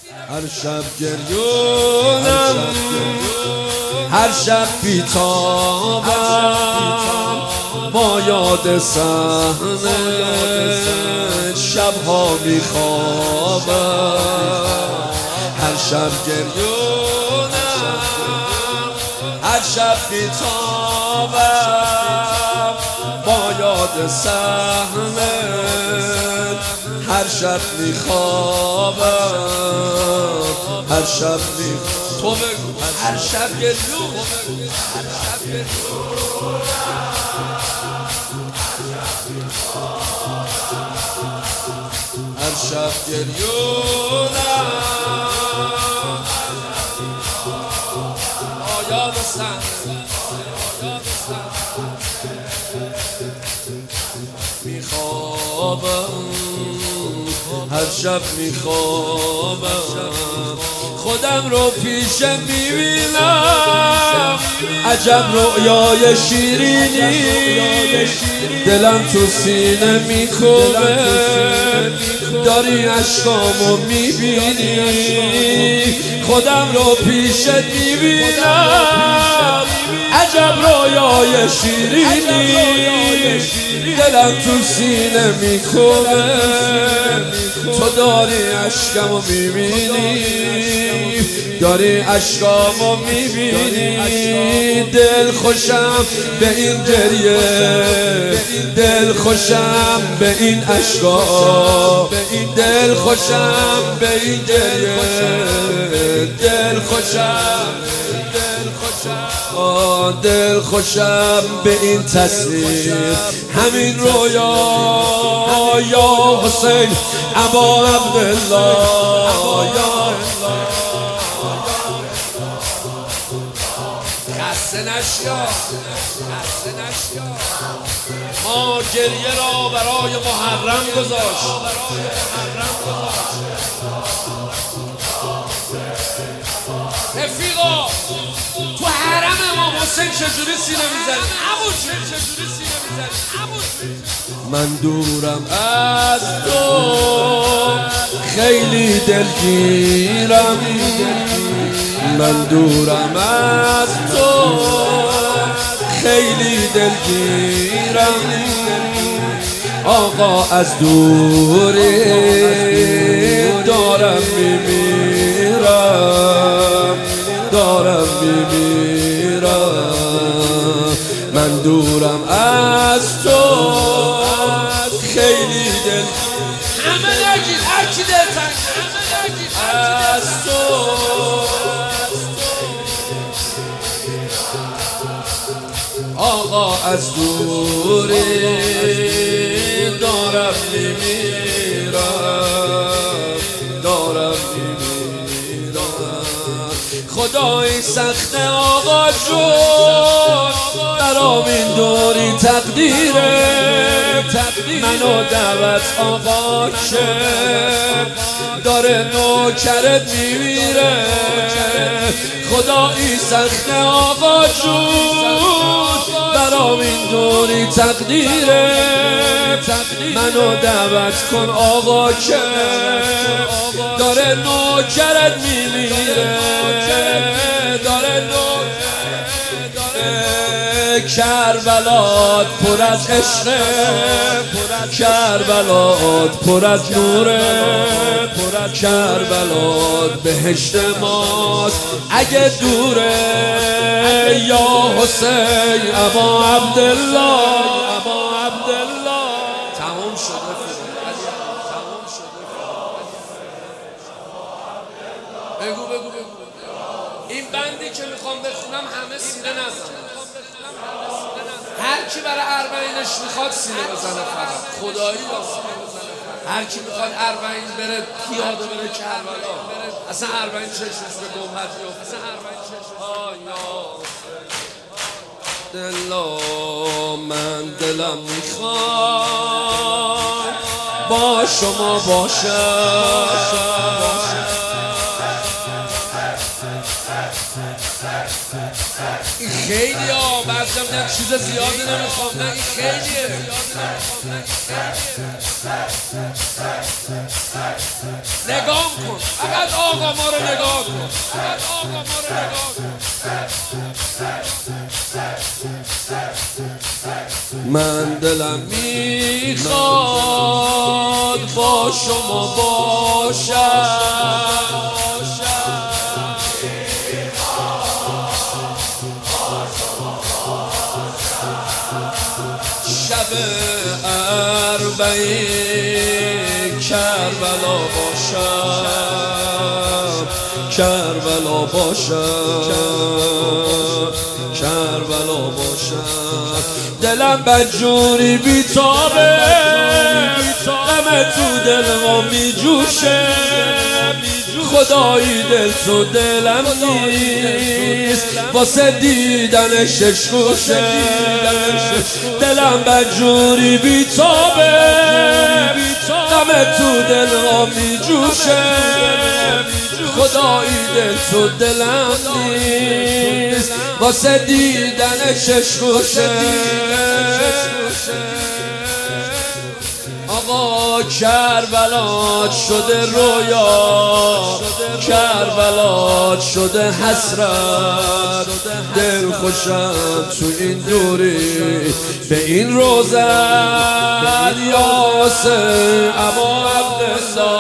هر شب گریونم، هر شب بیتابم با یاد صحنه شبها میخوابم. هر شب گریونم، هر شب بیتابم با یاد صحنه هر شب میخوابم. هر شب تو بگو هر شب گریونم، هر شب گریونم، هر شب گریونم یاد صحنه میخوابم. هر شب میخوابم، خودم رو پیشم میبینم، عجب رؤیای شیرینی، دلم تو سینه میکوبه، داری عشقامو میبینی، خودم رو پیشت میبینم، عجب رؤیای شیرینی، دلم تو سینه میکوبه، تو داری عشقامو میبینی، داری عشقامو میبینی. دل خوشم به این گریه، دل خوشم به این عشقا، دل خوشم به این گریه، دل خوشم، دل خوشم به این تصویر، همین رویا یا حسین ابا عبدالله. خسته نشیا، خسته نشیا، ما گریه را برای محرم گذاشت. رفیقا تو حرم امام حسین چجوری سینه میزنی؟ من دورم از تو خیلی دلگیرم، من دورم از تو خیلی دلگیرم، آقا از دوری دارم میمیرم، دارم میمیرم. من دورم از تو خیلی دل، همه نگید هر کی دلتنگ از تو، آقا از دوری دارم میمیرم، دارم میمیرم. خدای سخت آقا جون، برام این دوری تقدیره، منو دعوت آقا که داره نوکرت میمیره. خدایی سخت آقا جون، برام این دوری تقدیره، منو دعوت کن آقا که داره نوکرت میمیره، داره نوکرت. کربلات پر از عشقه، کربلات پر از نوره، کربلات بهشت ماست اگه دوره. یا حسین ابا عبدالله، ابا عبدالله. تمام شده تمام شده. بگو بگو بگو. این بندی که میخوام بخونم همه سینه نزنه، هر کی برای اربعینش میخواد سینه بزنه فقط، خدایی هر کی میخواد اربعین بره پیاده بره کربلا، اصلا اربعین چشمش به گنبد میفته، اصلا اربعین چشمش دلا. من دلم میخواد با شما باشم، این خیلی ها بعضی هم چیز زیادی نمیخوام. نه این خیلیه. نگاه کن فقط آقا ما رو نگاه کن. فقط آقا ما رو نگاه کن. من دلم میخواد با شما باشم. شب اربعین کربلا باشم. کربلا باشم. کربلا باشم. دلم بدجوری بیتابه، غم تو دل ما میجوشه. خدایی دل تو دلم نیست، واسه دیدنش عشقوشه. دلم بدجوری بیتابه، غم تو دل ما میجوشه. خدایی دل تو دلم نیست، واسه دیدنش عشقوشه. آقا کربلات شده رویا، کربلات شده حسرت. دل خوشم تو این دوری به این روزن. یاسر ابا عبدالله